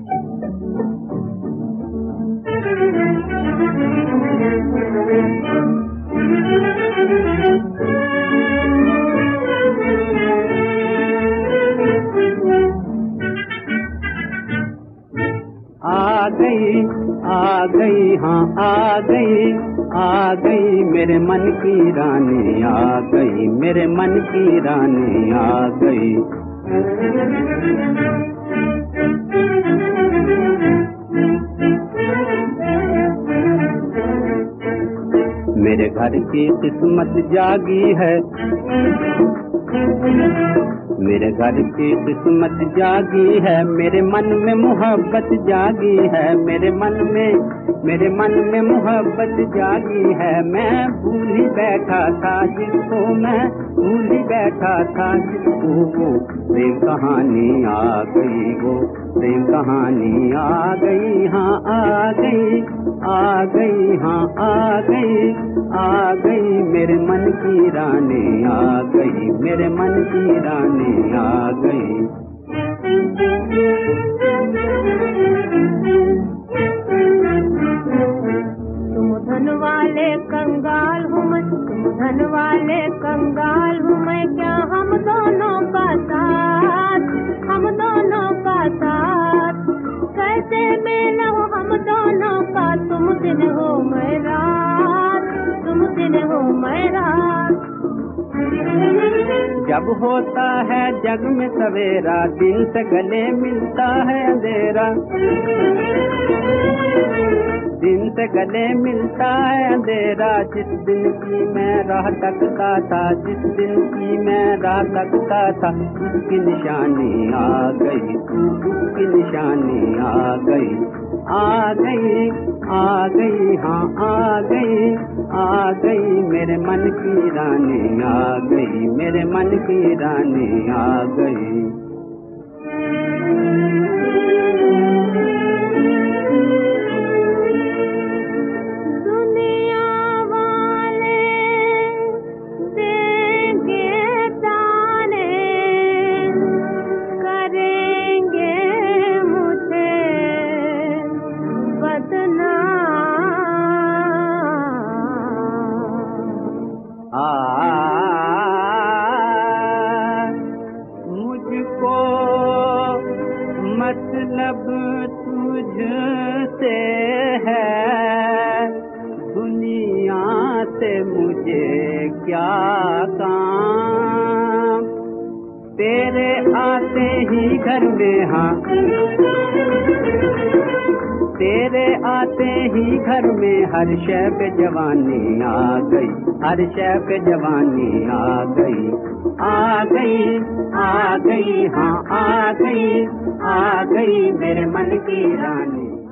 आ गई हाँ आ गई मेरे मन की रानी आ गई, मेरे मन की रानी आ गई। मेरे घर की किस्मत जागी है, मेरे घर की किस्मत जागी है, मेरे मन में मोहब्बत जागी है, मेरे मन में मोहब्बत जागी है। मैं भूल ही बैठा था जिसको, मैं भूल ही बैठा था जिसको, वो प्रेम कहानी आ गई, वो प्रेम कहानी आ गई हाँ आ गई, आ गई हाँ आ गई, आ गई मेरे मन की रानी आ गई, मेरे मन की रानी आ गई। तुम धन वाले कंगाल हूँ मैं, तुम धन वाले कंगाल हूँ मैं, क्या हम दोनों का साथ, हम दोनों का साथ कैसे मेला हो हम दोनों का, तुम दिन हो मैं रात, तुम दिन हो मैं रात। जब होता है जग में सवेरा, दिन से गले मिलता है अंधेरा, दिन से गले मिलता है अंधेरा। जिस दिन की मैं राह तकता था, जिस दिन की मैं राह तकता था, उसकी निशानी आ गई, उसकी निशानी आ गई, आ गई, आ गई हाँ आ गई, आ गई मेरे मन की रानी आ गई, मेरे मन की रानी आ गई। मुझको मतलब तुझसे है, दुनिया से मुझे क्या काम, तेरे आते ही घर में हाँ, तेरे आते ही घर में हर शय पे जवानी आ गई, हर शय पे जवानी आ गई, आ गई, आ गई हाँ आ गई, आ गई मेरे मन की रानी।